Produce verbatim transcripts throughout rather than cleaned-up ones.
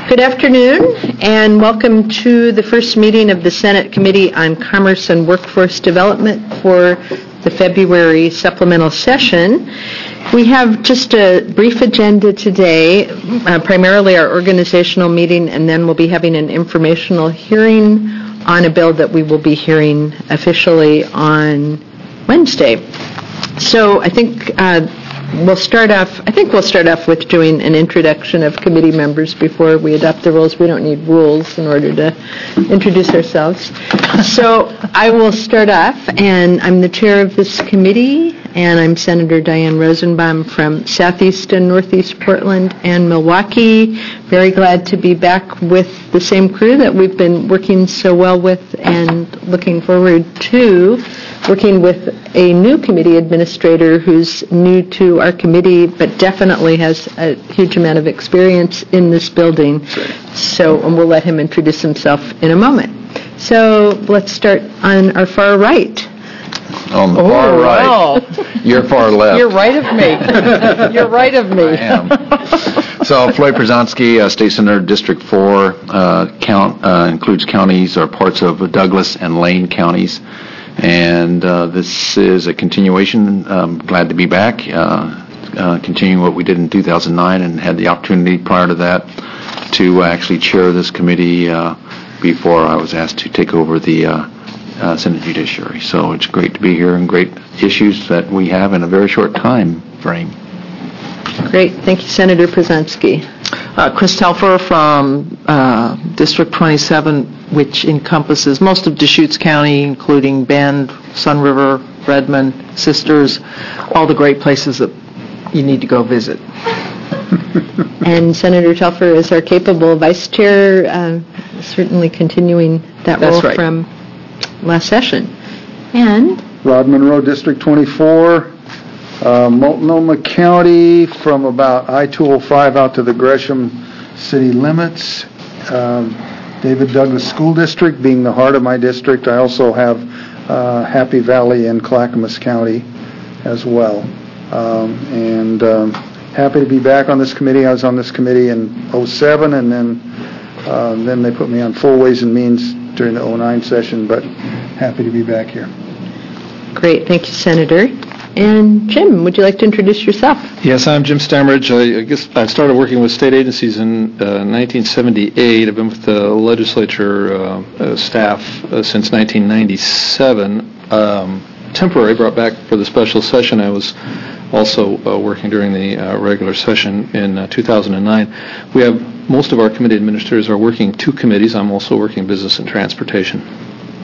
Good afternoon, and welcome to the first meeting of the Senate Committee on Commerce and Workforce Development for the February supplemental session. We have just a brief agenda today, uh, primarily our organizational meeting, and then we'll be having an informational hearing on a bill that we will be hearing officially on Wednesday. So I think uh, we'll start off, I think we'll start off with doing an introduction of committee members before we adopt the rules. We don't need rules in order to introduce ourselves. So I will start off, and I'm the chair of this committee, and I'm Senator Diane Rosenbaum from Southeast and Northeast Portland and Milwaukee. Very glad to be back with the same crew that we've been working so well with, and looking forward to working with a new committee administrator who's new to our committee, but definitely has a huge amount of experience in this building. So and we'll let him introduce himself in a moment. So let's start on our far right. On the oh, far right. Wow. You're far left. You're right of me. You're right of me. I am. So Floyd Przanski, uh, State Senator, District four, uh, count uh, includes counties or parts of Douglas and Lane counties. And uh, this is a continuation. I'm glad to be back, uh, uh, continuing what we did in two thousand nine, and had the opportunity prior to that to actually chair this committee uh, before I was asked to take over the uh, uh, Senate Judiciary. So it's great to be here, and great issues that we have in a very short time frame. Great. Thank you, Senator Przanski. Uh, Chris Telfer from uh, District twenty-seven, which encompasses most of Deschutes County, including Bend, Sun River, Redmond, Sisters, all the great places that you need to go visit. And Senator Telfer is our capable vice chair, uh, certainly continuing that That's role right. from last session. And Rod Monroe, District twenty-four, uh, Multnomah County, from about I two oh five out to the Gresham city limits. Um, David Douglas School District being the heart of my district. I also have uh, Happy Valley and Clackamas County as well. Um, and um, happy to be back on this committee. I was on this committee in oh seven, and then uh, then they put me on full Ways and Means during the oh nine session, but happy to be back here. great. Thank you, Senator. And Jim, would you like to introduce yourself? Yes, I'm Jim Stammeridge. I, I guess I started working with state agencies in uh, nineteen seventy-eight. I've been with the legislature uh, uh, staff uh, since nineteen ninety-seven. Um, temporary, brought back for the special session. I was also uh, working during the uh, regular session in uh, two thousand nine. We have most of our committee administrators are working two committees. I'm also working business and transportation.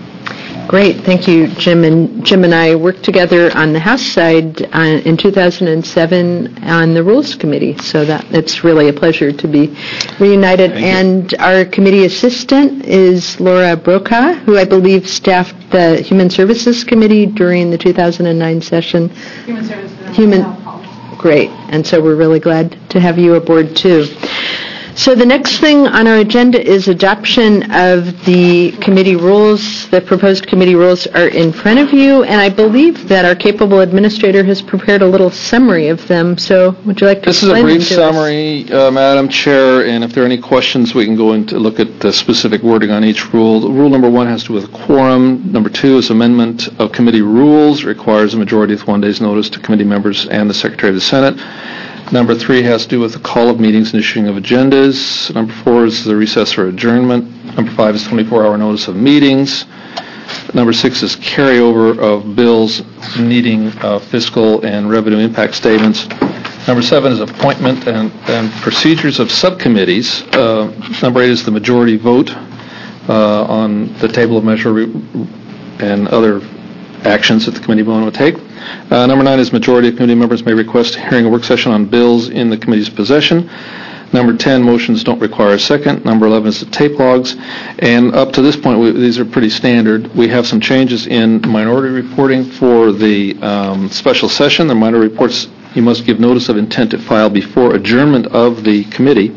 Great. Thank you, Jim. And Jim and I worked together on the House side uh, in two thousand seven on the Rules Committee, so that it's really a pleasure to be reunited. Thank and you. Our committee assistant is Laura Brokaw, who I believe staffed the Human Services Committee during the two thousand nine session. Human Services. Human. Great. And so we're really glad to have you aboard, too. So the next thing on our agenda is adoption of the committee rules. The proposed committee rules are in front of you, and I believe that our capable administrator has prepared a little summary of them. So would you like to This is a explain brief them to us? summary, uh, Madam Chair, and if there are any questions, we can go into look at the specific wording on each rule. Rule number one has to do with quorum. Number two is amendment of committee rules, requires a majority with one day's notice to committee members and the Secretary of the Senate. Number three has to do with the call of meetings and issuing of agendas. Number four is the recess or adjournment. Number five is twenty-four hour notice of meetings. Number six is carryover of bills needing uh, fiscal and revenue impact statements. Number seven is appointment and, and procedures of subcommittees. Uh, number eight is the majority vote uh, on the table of measure re- and other actions that the committee will take. Uh, number nine is majority of committee members may request a hearing or work session on bills in the committee's possession. Number ten, motions don't require a second. Number eleven is the tape logs. And up to this point, we, these are pretty standard. We have some changes in minority reporting for the um, special session. The minority reports, you must give notice of intent to file before adjournment of the committee.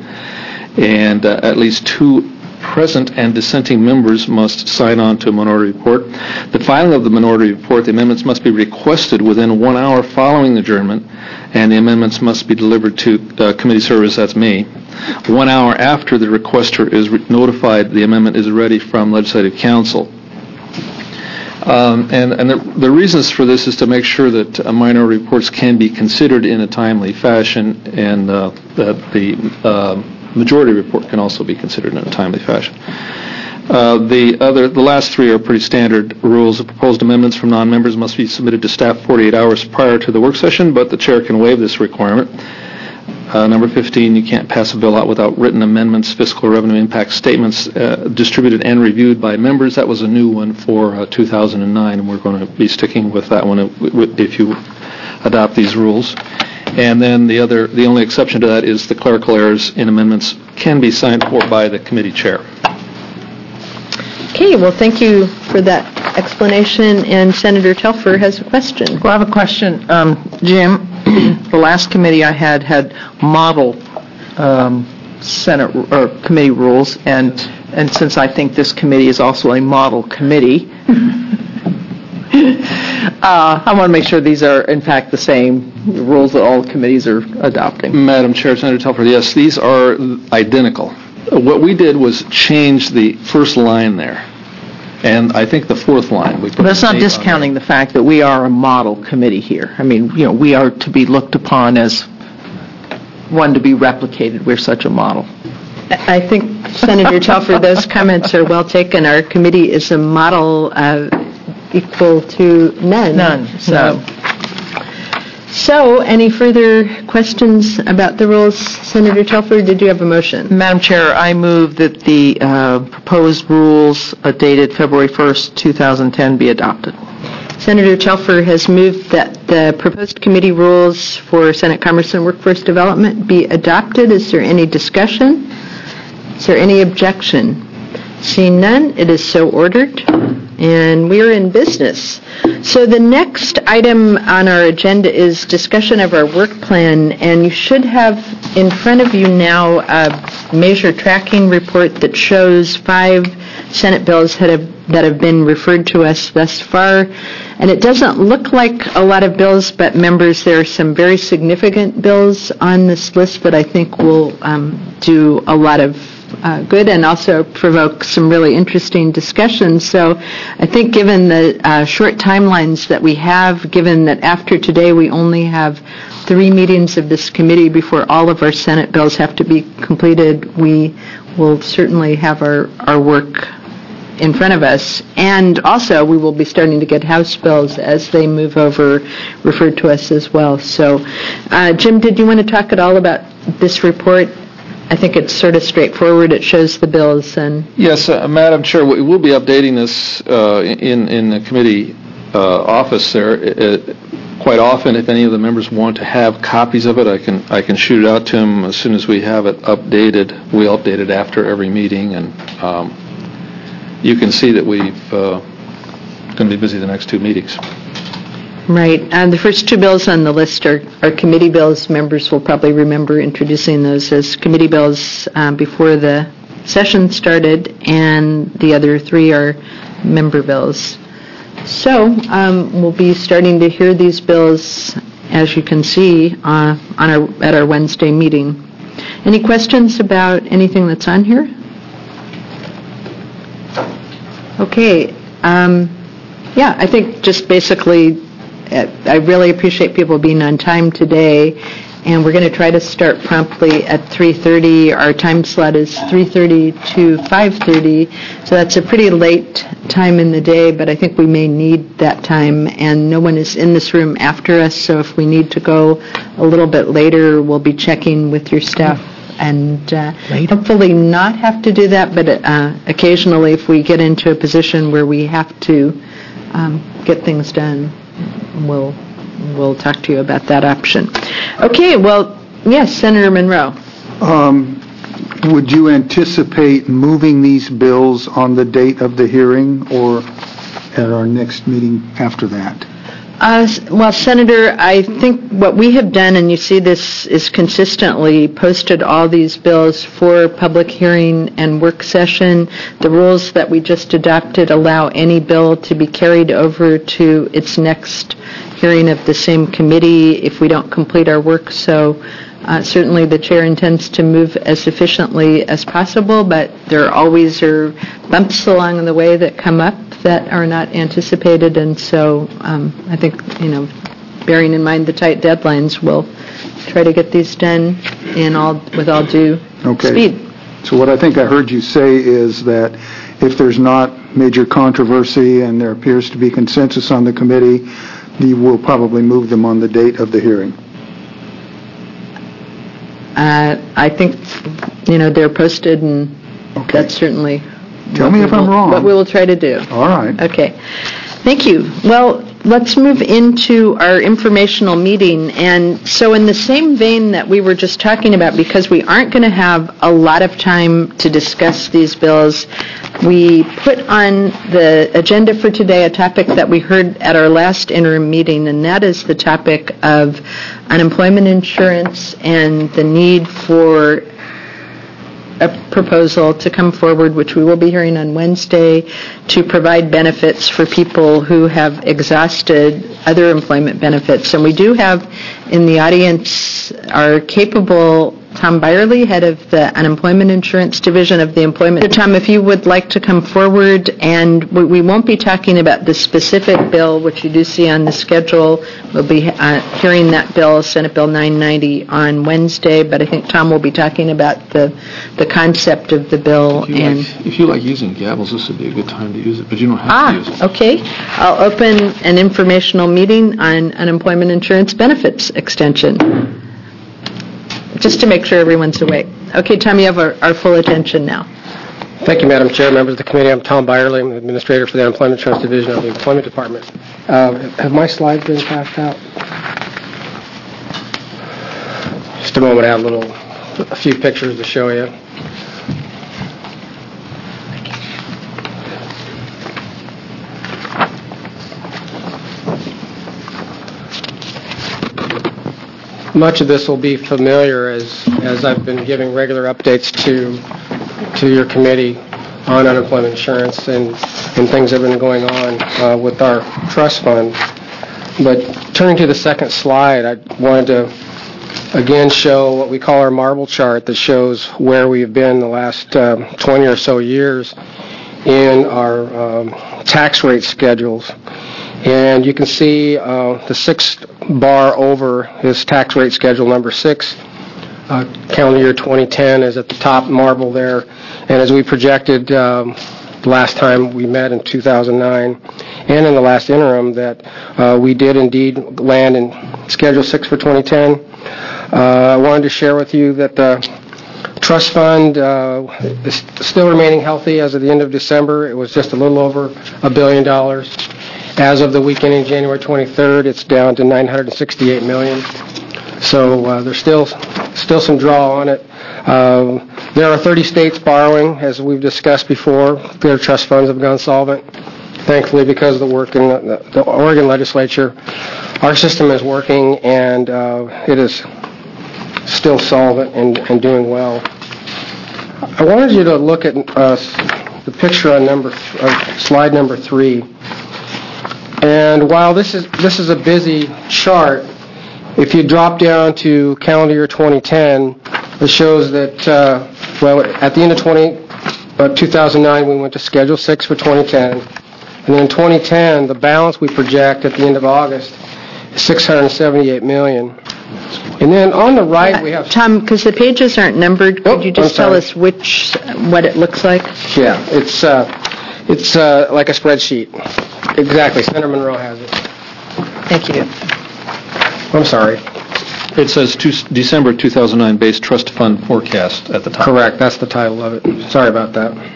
And uh, at least two present and dissenting members must sign on to a minority report. The filing of the minority report, the amendments must be requested within one hour following adjournment, and the amendments must be delivered to uh, committee service, that's me, one hour after the requester is re- notified the amendment is ready from Legislative Council. Um, and and the, the reasons for this is to make sure that uh, minority reports can be considered in a timely fashion, and uh, that the uh, majority report can also be considered in a timely fashion. Uh, the other, the last three are pretty standard rules. The proposed amendments from non-members must be submitted to staff forty-eight hours prior to the work session, but the chair can waive this requirement. Uh, number fifteen, you can't pass a bill out without written amendments, fiscal revenue impact statements uh, distributed and reviewed by members. That was a new one for uh, two thousand nine, and we're going to be sticking with that one if you adopt these rules. And then the other, the only exception to that is the clerical errors in amendments can be signed for by the committee chair. Okay, well, thank you for that explanation, and Senator Telfer has a question. Well, I have a question. Um, Jim, the last committee I had had model um, Senate or committee rules, and and since I think this committee is also a model committee, uh, I want to make sure these are, in fact, the same rules that all committees are adopting. Madam Chair, Senator Telfer, yes, these are identical. What we did was change the first line there, and I think the fourth line. We put But that's the not date discounting on the fact that we are a model committee here. I mean, you know, we are to be looked upon as one to be replicated. We're such a model. I think, Senator Telfer, those comments are well taken. Our committee is a model uh, equal to none. None. So. None. So, any further questions about the rules? Senator Telfer, did you have a motion? Madam Chair, I move that the uh, proposed rules uh, dated February first, two thousand ten be adopted. Senator Telfer has moved that the proposed committee rules for Senate Commerce and Workforce Development be adopted. Is there any discussion? Is there any objection? Seeing none, it is so ordered, and we are in business. So the next item on our agenda is discussion of our work plan, and you should have in front of you now a measure tracking report that shows five Senate bills that have that have been referred to us thus far. And it doesn't look like a lot of bills, but members, there are some very significant bills on this list that I think will um, do a lot of Uh, good and also provoke some really interesting discussions. So I think given the uh, short timelines that we have, given that after today we only have three meetings of this committee before all of our Senate bills have to be completed, we will certainly have our, our work in front of us. And also we will be starting to get House bills as they move over, referred to us as well. So uh, Jim, did you want to talk at all about this report? I think it's sort of straightforward. It shows the bills and... Yes, uh, Madam Chair, we will be updating this uh, in, in the committee uh, office there. It, it, quite often, if any of the members want to have copies of it, I can I can shoot it out to them as soon as we have it updated. We update it after every meeting, and um, you can see that we've uh, going to be busy the next two meetings. Right. And the first two bills on the list are, are committee bills. Members will probably remember introducing those as committee bills um, before the session started, and the other three are member bills. So um, we'll be starting to hear these bills, as you can see, uh, on our at our Wednesday meeting. Any questions about anything that's on here? Okay. Um, yeah, I think just basically... I really appreciate people being on time today, and we're going to try to start promptly at three thirty. Our time slot is three thirty to five thirty, so that's a pretty late time in the day, but I think we may need that time, and no one is in this room after us, so if we need to go a little bit later, we'll be checking with your staff and uh, hopefully not have to do that, but uh, occasionally if we get into a position where we have to um, get things done, We'll we'll talk to you about that option. Okay, well, yes, Senator Monroe. Um, would you anticipate moving these bills on the date of the hearing or at our next meeting after that? Uh, well, Senator, I think what we have done, and you see this is consistently posted all these bills for public hearing and work session. The rules that we just adopted allow any bill to be carried over to its next hearing of the same committee if we don't complete our work. So Uh, Certainly, the chair intends to move as efficiently as possible, but there always are bumps along the way that come up that are not anticipated, and so um, I think, you know, bearing in mind the tight deadlines, we'll try to get these done in all with all due Okay. speed. So what I think I heard you say is that if there's not major controversy and there appears to be consensus on the committee, you will probably move them on the date of the hearing. Uh, I think, you know, they're posted, and Okay. that's certainly Tell what me we if I'm will- wrong. what we will try to do. All right. Okay. Thank you. Well, let's move into our informational meeting. And so in the same vein that we were just talking about, because we aren't going to have a lot of time to discuss these bills, we put on the agenda for today a topic that we heard at our last interim meeting, and that is the topic of unemployment insurance and the need for a proposal to come forward, which we will be hearing on Wednesday, to provide benefits for people who have exhausted other employment benefits. And we do have in the audience our capable Tom Byerly, head of the Unemployment Insurance Division of the Employment. So Tom, if you would like to come forward, and we we won't be talking about the specific bill, which you do see on the schedule. We'll be uh, hearing that bill, Senate Bill nine ninety, on Wednesday, but I think Tom will be talking about the the concept of the bill. If you, and like, if you like using gavels, this would be a good time to use it, but you don't have to use it. Ah, okay. I'll open an informational meeting on unemployment insurance benefits extension, just to make sure everyone's awake. Okay, Tom, you have our, our full attention now. Thank you, Madam Chair, members of the committee. I'm Tom Byerly. I'm the Administrator for the Unemployment Insurance Division of the Employment Department. Uh, have my slides been passed out? Just a moment, I have a little, a few pictures to show you. Much of this will be familiar as, as I've been giving regular updates to to your committee on unemployment insurance and, and things that have been going on uh, with our trust fund. But turning to the second slide, I wanted to again show what we call our marble chart that shows where we have been the last um, twenty or so years in our um, tax rate schedules. And you can see uh, the sixth bar over is tax rate schedule number six. Uh, calendar year twenty ten is at the top marble there. And as we projected um, the last time we met in two thousand nine and in the last interim, that uh, we did indeed land in Schedule six for twenty ten. Uh, I wanted to share with you that the trust fund uh, is still remaining healthy as of the end of December. It was just a little over a billion dollars. As of the week ending January twenty-third, it's down to nine hundred sixty-eight million dollars. So uh, there's still still some draw on it. Um, there are thirty states borrowing, as we've discussed before. Their trust funds have gone solvent. Thankfully, because of the work in the, the Oregon legislature, our system is working, and uh, it is still solvent and, and doing well. I wanted you to look at uh, the picture on number th- uh, slide number three. And while this is this is a busy chart, if you drop down to calendar year twenty ten, it shows that, uh, well, at the end of twenty, uh, two thousand nine, we went to Schedule six for twenty ten. And then in twenty ten, the balance we project at the end of August is six hundred seventy-eight million dollars. And then on the right, we have... Tom, because the pages aren't numbered, could Oh, you just I'm tell sorry. us which, what it looks like? Yeah, it's uh, it's uh, like a spreadsheet. Exactly. Senator Monroe has it. Thank you. I'm sorry. It says two, December two thousand nine base trust fund forecast at the top. Correct. That's the title of it. Sorry about that.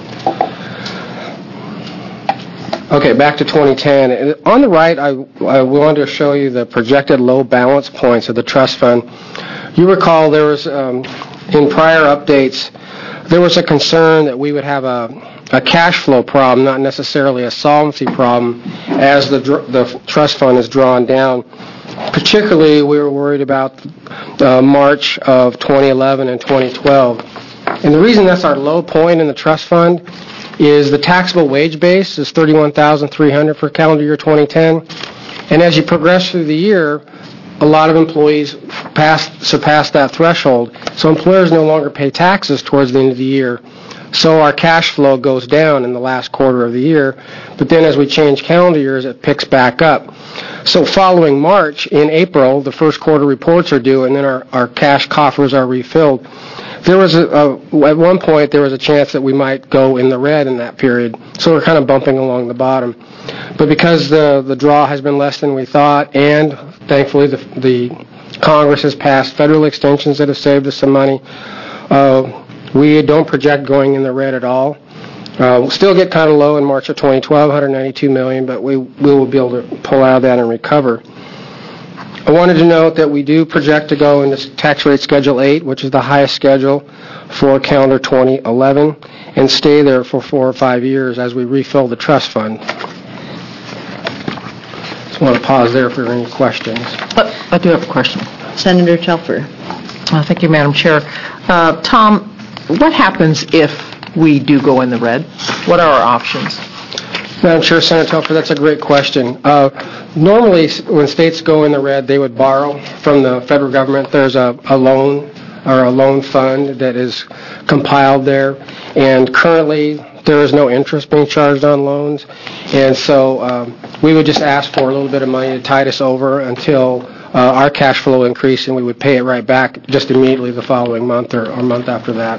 Okay, back to twenty ten. And on the right, I, I wanted to show you the projected low balance points of the trust fund. You recall there was, um, in prior updates, there was a concern that we would have a, a cash flow problem, not necessarily a solvency problem, as the, dr- the trust fund is drawn down. Particularly, we were worried about uh, March of twenty eleven and twenty twelve. And the reason that's our low point in the trust fund is the taxable wage base is thirty-one thousand three hundred dollars for calendar year twenty ten. And as you progress through the year, a lot of employees passed, surpassed that threshold, so employers no longer pay taxes towards the end of the year. So our cash flow goes down in the last quarter of the year, but then as we change calendar years, it picks back up. So following March, in April, the first quarter reports are due, and then our, our cash coffers are refilled. There was a, a, at one point, there was a chance that we might go in the red in that period, so we're kind of bumping along the bottom. But because the, the draw has been less than we thought, and thankfully the, the Congress has passed federal extensions that have saved us some money, uh, we don't project going in the red at all. Uh, we'll still get kind of low in March of twenty twelve, one hundred ninety-two million dollars, but we, we will be able to pull out of that and recover. I wanted to note that we do project to go into tax rate Schedule eight, which is the highest schedule for calendar twenty eleven, and stay there for four or five years as we refill the trust fund. Just want to pause there if there are any questions. But I do have a question. Senator Telfer. Uh, thank you, Madam Chair. Uh, Tom, what happens if we do go in the red? What are our options? Madam Chair, Senator Telfer, that's a great question. Uh, normally, when states go in the red, they would borrow from the federal government. There's a, a loan or a loan fund that is compiled there, and currently there is no interest being charged on loans, and so um, we would just ask for a little bit of money to tide us over until uh, our cash flow increased, and we would pay it right back just immediately the following month or, or month after that.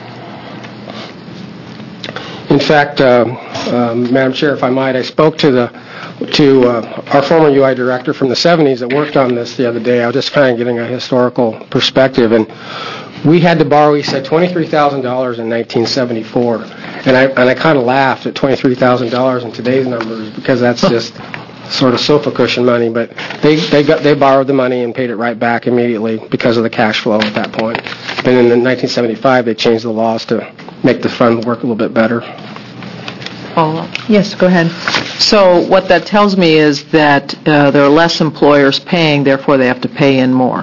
In fact, uh, um, Madam Chair, if I might, I spoke to the to uh, our former U I director from the seventies that worked on this the other day. I was just kind of getting a historical perspective, and we had to borrow, he said, twenty-three thousand dollars in nineteen seventy-four, and I and I kind of laughed at twenty-three thousand dollars in today's numbers because that's just sort of sofa cushion money. But they they got they borrowed the money and paid it right back immediately because of the cash flow at that point. And in nineteen seventy-five, they changed the laws to make the fund work a little bit better. Follow-up. Yes, go ahead. So what that tells me is that uh, there are less employers paying, therefore they have to pay in more.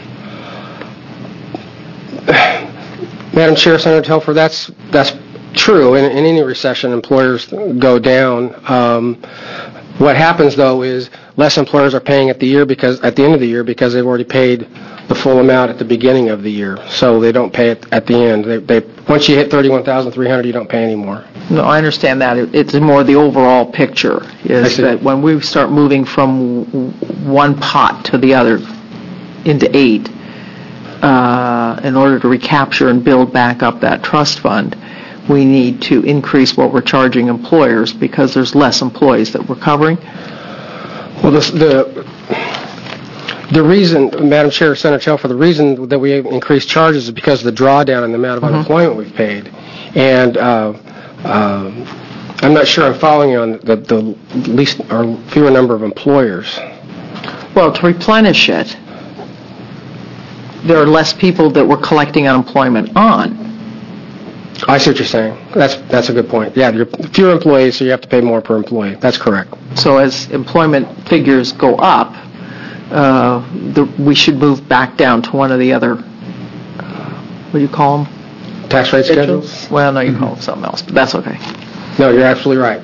Madam Chair, Senator Telfer, that's that's true. In, in any recession, employers go down. Um, what happens, though, is less employers are paying at the year because at the end of the year because they've already paid the full amount at the beginning of the year, so they don't pay it at the end. They, they once you hit thirty-one thousand three hundred dollars, you don't pay anymore. No, I understand that. It, it's more the overall picture is that when we start moving from one pot to the other into eight, uh, in order to recapture and build back up that trust fund, we need to increase what we're charging employers because there's less employees that we're covering. Well, the the, the reason, Madam Chair, Senator Telfer, the reason that we increased charges is because of the drawdown in the amount of mm-hmm. unemployment we've paid. And uh, uh, I'm not sure I'm following you on the, the least or fewer number of employers. Well, to replenish it, there are less people that we're collecting unemployment on. I see what you're saying. That's that's a good point. Yeah, you're fewer employees, so you have to pay more per employee. That's correct. So as employment figures go up, uh, the, we should move back down to one of the other, what do you call them? Tax rate schedules? Well, no, you mm-hmm. call it something else, but that's okay. No, you're absolutely right.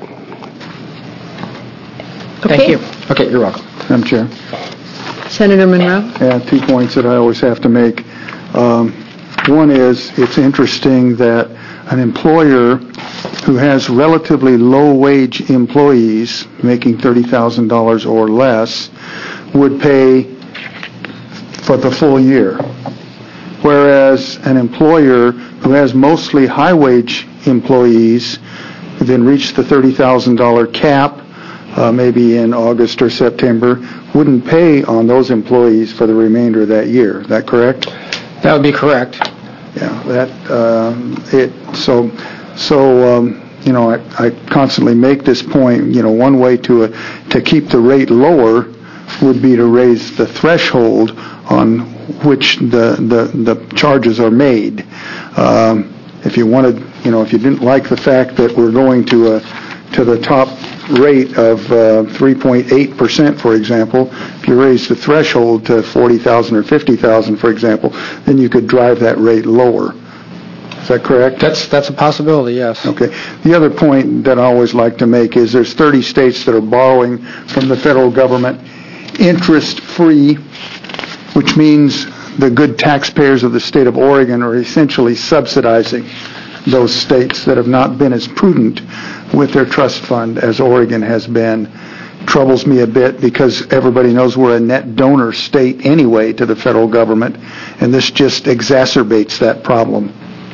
Okay. Thank you. Okay, you're welcome. Madam Chair. Senator Monroe? Yeah, two points that I always have to make. Um, one is it's interesting that an employer who has relatively low-wage employees making thirty thousand dollars or less would pay for the full year, whereas an employer who has mostly high-wage employees then reach the thirty thousand dollars cap uh, maybe in August or September wouldn't pay on those employees for the remainder of that year. Is that correct? That would be correct. Yeah, that um, it so so um, you know I, I constantly make this point. You know, one way to uh, to keep the rate lower would be to raise the threshold on which the the, the charges are made. Um, if you wanted, you know, if you didn't like the fact that we're going to a to the top rate of uh, three point eight percent, for example, if you raise the threshold to forty thousand or fifty thousand, for example, then you could drive that rate lower. Is that correct? That's that's a possibility, yes. Okay. The other point that I always like to make is there's thirty states that are borrowing from the federal government, interest-free, which means the good taxpayers of the state of Oregon are essentially subsidizing those states that have not been as prudent with their trust fund as Oregon has been. Troubles me a bit because everybody knows we're a net donor state anyway to the federal government, and this just exacerbates that problem.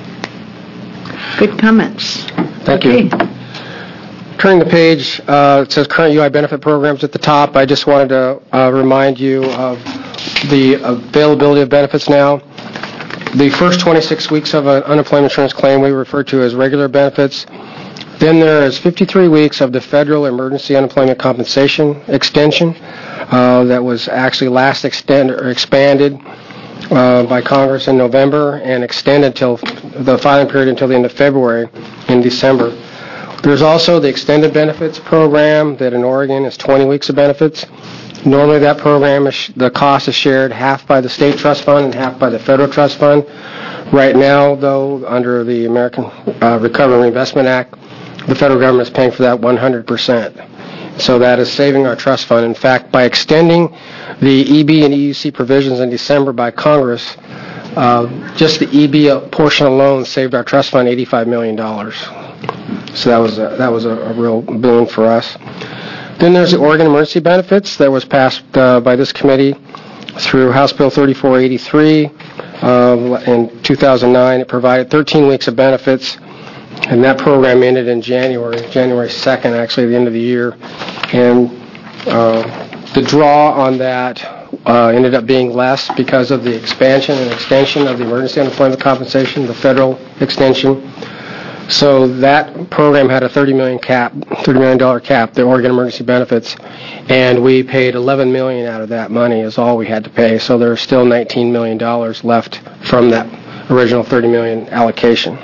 Good comments. Thank Okay. you. Turning the page, uh, it says current U I benefit programs at the top. I just wanted to uh, remind you of the availability of benefits now. The first twenty-six weeks of an unemployment insurance claim we refer to as regular benefits. Then there is fifty-three weeks of the federal emergency unemployment compensation extension uh, that was actually last extended or expanded uh, by Congress in November and extended until the filing period until the end of February in December. There's also the extended benefits program that in Oregon is twenty weeks of benefits. Normally that program, is, the cost is shared half by the state trust fund and half by the federal trust fund. Right now, though, under the American uh, Recovery and Reinvestment Act, the federal government is paying for that one hundred percent. So that is saving our trust fund. In fact, by extending the E B and E U C provisions in December by Congress, uh, just the E B portion alone saved our trust fund eighty-five million dollars. So that was a, that was a, a real boon for us. Then there's the Oregon Emergency Benefits that was passed uh, by this committee through House Bill thirty-four eighty-three uh, in two thousand nine. It provided thirteen weeks of benefits, and that program ended in January, January second, actually, at the end of the year. And uh, the draw on that uh, ended up being less because of the expansion and extension of the emergency unemployment compensation, the federal extension. So that program had a thirty million cap, thirty million dollar cap, the Oregon Emergency Benefits, and we paid eleven million dollars out of that money is all we had to pay. So there's still nineteen million dollars left from that original thirty million dollars allocation.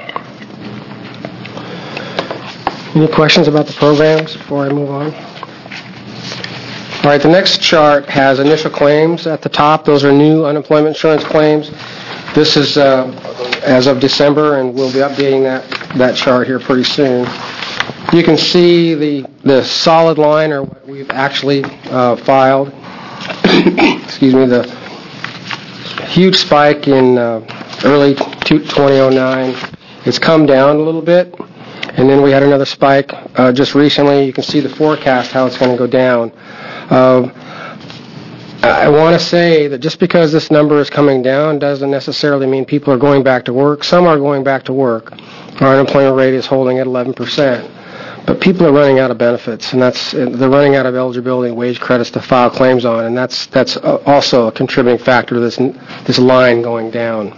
Any questions about the programs before I move on? All right, the next chart has initial claims at the top. Those are new unemployment insurance claims. This is uh, as of December, and we'll be updating that, that chart here pretty soon. You can see the, the solid line, or what we've actually uh, filed. Excuse me, the huge spike in uh, early twenty oh nine. It's come down a little bit, and then we had another spike uh, just recently. You can see the forecast, how it's going to go down. Uh, I want to say that just because this number is coming down doesn't necessarily mean people are going back to work. Some are going back to work. Our unemployment rate is holding at eleven percent. But people are running out of benefits, and that's they're running out of eligibility and wage credits to file claims on, and that's that's also a contributing factor to this this line going down.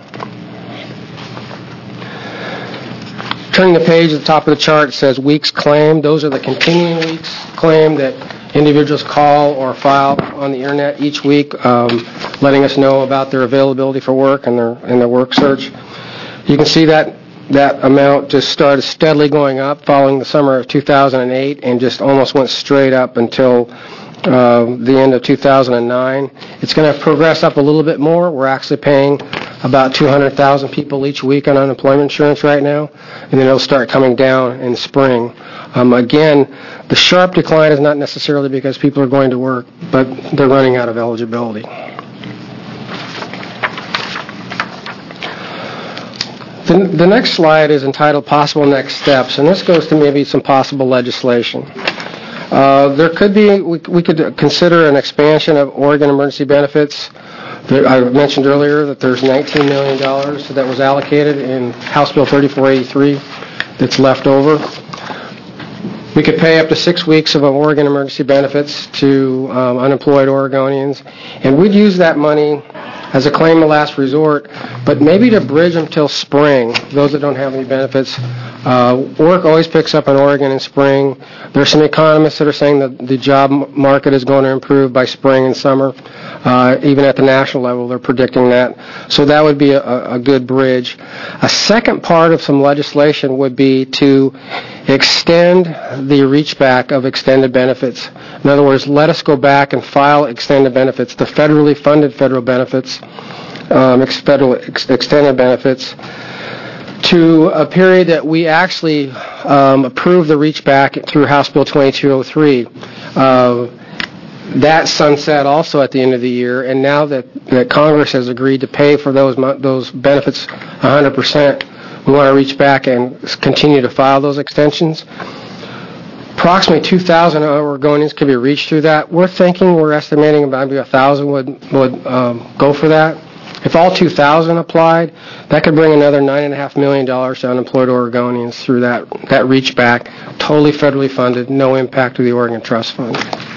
Turning the page at the top of the chart, it says weeks claimed. Those are the continuing weeks claimed that individuals call or file on the internet each week, um, letting us know about their availability for work and their and their work search. You can see that that amount just started steadily going up following the summer of two thousand eight and just almost went straight up until uh, the end of two thousand nine. It's going to progress up a little bit more. We're actually paying about two hundred thousand people each week on unemployment insurance right now, and then it'll start coming down in spring. Um, again, the sharp decline is not necessarily because people are going to work, but they're running out of eligibility. The, the next slide is entitled Possible Next Steps, and this goes to maybe some possible legislation. Uh, there could be, we, we could consider an expansion of Oregon emergency benefits. There, I mentioned earlier that there's nineteen million dollars that was allocated in House Bill thirty-four eighty-three that's left over. We could pay up to six weeks of Oregon emergency benefits to um, unemployed Oregonians, and we'd use that money as a claim of last resort, but maybe to bridge them till spring, those that don't have any benefits. Uh, work always picks up in Oregon in spring. There are some economists that are saying that the job market is going to improve by spring and summer. Uh, even at the national level, they're predicting that. So that would be a, a good bridge. A second part of some legislation would be to extend the reach back of extended benefits. In other words, let us go back and file extended benefits, the federally funded federal benefits, um, ex- federal ex- extended benefits, to a period that we actually um, approved the reach back through House Bill twenty-two oh three. Uh, that sunset also at the end of the year, and now that, that Congress has agreed to pay for those mo- those benefits one hundred percent, we want to reach back and continue to file those extensions. Approximately two thousand Oregonians could be reached through that. We're thinking, we're estimating about maybe one thousand would, would um, go for that. If all two thousand applied, that could bring another nine point five million dollars to unemployed Oregonians through that, that reach back, totally federally funded, no impact to the Oregon Trust Fund.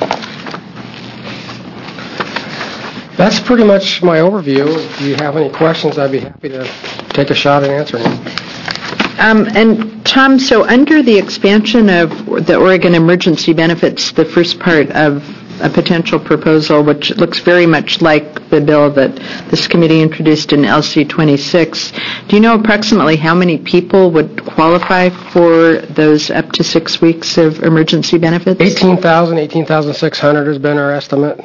That's pretty much my overview. If you have any questions, I'd be happy to take a shot at answering them. Um, and Tom, so under the expansion of the Oregon Emergency Benefits, the first part of a potential proposal, which looks very much like the bill that this committee introduced in L C twenty-six, do you know approximately how many people would qualify for those up to six weeks of emergency benefits? eighteen thousand, eighteen thousand six hundred has been our estimate.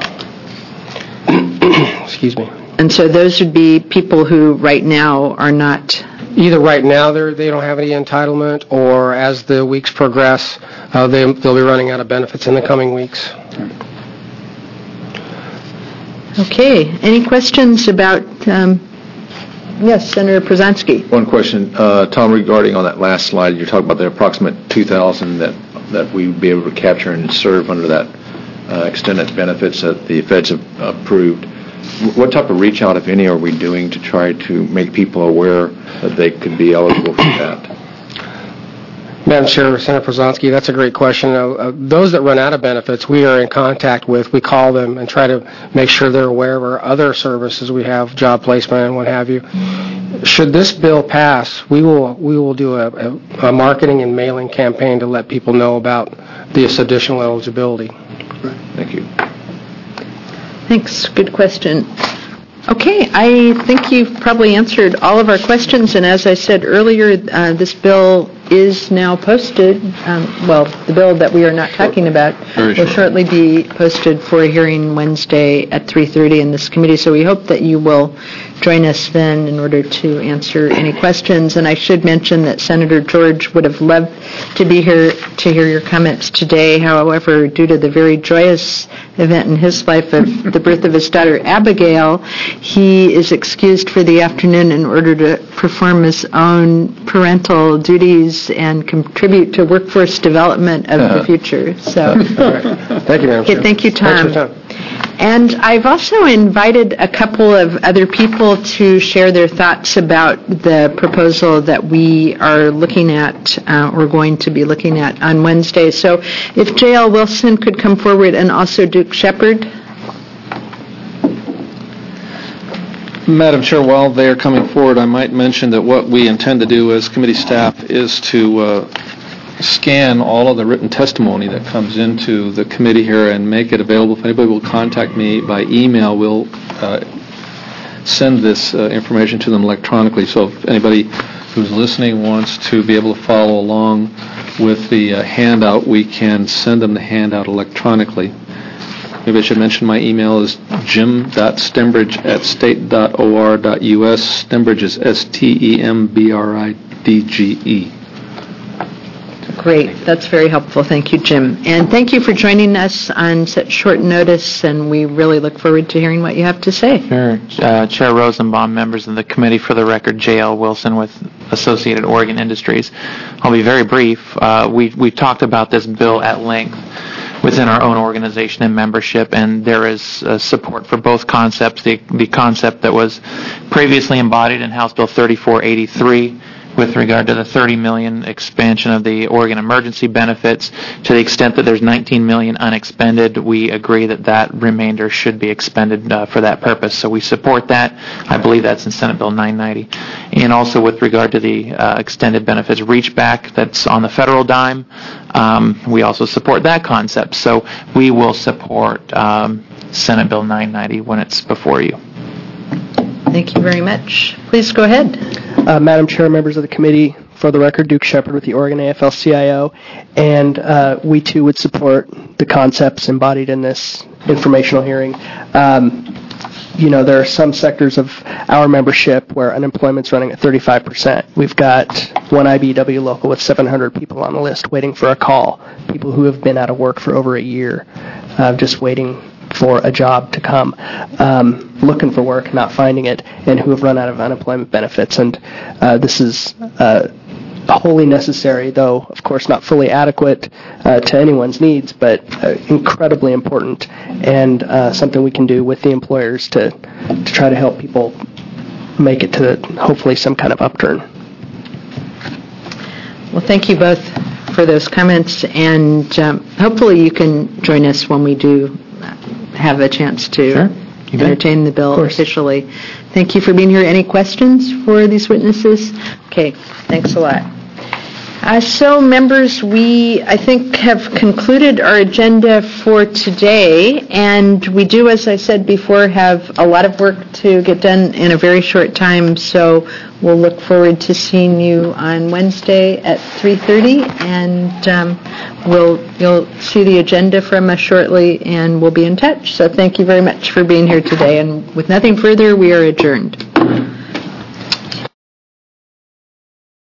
Excuse me. And so those would be people who right now are not... Either right now they're, they don't have any entitlement, or as the weeks progress, uh, they, they'll be running out of benefits in the coming weeks. Okay. Any questions about... Um, yes, Senator Przanski. One question, uh, Tom, regarding on that last slide, you're talking about the approximate two thousand that, that we would be able to capture and serve under that uh, extended benefits that the feds have approved. What type of reach out, if any, are we doing to try to make people aware that they could be eligible for that? Madam Chair, Senator Przanski, that's a great question. Uh, uh, those that run out of benefits, we are in contact with. We call them and try to make sure they're aware of our other services. We have job placement and what have you. Should this bill pass, we will we will do a, a, a marketing and mailing campaign to let people know about this additional eligibility. Thank you. Thanks. Good question. Okay, I think you've probably answered all of our questions, and as I said earlier, uh, this bill is now posted. Um, well, the bill that we are not talking about Very will short. shortly be posted for a hearing Wednesday at three thirty in this committee, so we hope that you will join us then in order to answer any questions. And I should mention that Senator George would have loved to be here to hear your comments today. However, due to the very joyous event in his life of the birth of his daughter Abigail, he is excused for the afternoon in order to perform his own parental duties and contribute to workforce development of Uh-huh. the future. So, Thank you, Madam okay, Chair. thank you, Thanks Tom. for your time. And I've also invited a couple of other people to share their thoughts about the proposal that we are looking at, uh, or going to be looking at on Wednesday. So if J L Wilson could come forward, and also Duke Shepard. Madam Chair, while they are coming forward, I might mention that what we intend to do as committee staff is to uh, scan all of the written testimony that comes into the committee here and make it available. If anybody will contact me by email, we'll uh, send this uh, information to them electronically. So if anybody who's listening wants to be able to follow along with the uh, handout, we can send them the handout electronically. Maybe I should mention my email is jim.stembridge at state dot o r dot u s. Stembridge is S T E M B R I D G E. Great. That's very helpful. Thank you, Jim. And thank you for joining us on such short notice, and we really look forward to hearing what you have to say. Sure. Uh, Chair Rosenbaum, members of the committee, for the record, J L Wilson with Associated Oregon Industries. I'll be very brief. Uh, we've, we've talked about this bill at length within our own organization and membership, and there is uh, support for both concepts. The, the concept that was previously embodied in House Bill thirty-four eighty-three with regard to the thirty million dollars expansion of the Oregon emergency benefits. To the extent that there's nineteen million dollars unexpended, we agree that that remainder should be expended uh, for that purpose. So we support that. I believe that's in Senate Bill nine ninety. And also with regard to the uh, extended benefits reach back that's on the federal dime, um, we also support that concept. So we will support um, Senate Bill nine ninety when it's before you. Thank you very much. Please go ahead. Uh, Madam Chair, members of the committee, for the record, Duke Shepard with the Oregon A F L C I O, and uh, we too would support the concepts embodied in this informational hearing. Um, you know, there are some sectors of our membership where unemployment's running at thirty-five percent. We've got one I B E W local with seven hundred people on the list waiting for a call, people who have been out of work for over a year, uh, just waiting for a job to come, um, looking for work, not finding it, and who have run out of unemployment benefits. And uh, this is uh, wholly necessary, though, of course, not fully adequate uh, to anyone's needs, but uh, incredibly important, and uh, something we can do with the employers to, to try to help people make it to hopefully some kind of upturn. Well, thank you both for those comments, and um, hopefully you can join us when we do have a chance to Sure. entertain the bill officially. Thank you for being here. Any questions for these witnesses? Okay, thanks a lot. Uh, so, members, we, I think, have concluded our agenda for today, and we do, as I said before, have a lot of work to get done in a very short time, so we'll look forward to seeing you on Wednesday at three thirty, and um, we'll you'll see the agenda from us shortly, and we'll be in touch. So thank you very much for being here today, and with nothing further, we are adjourned.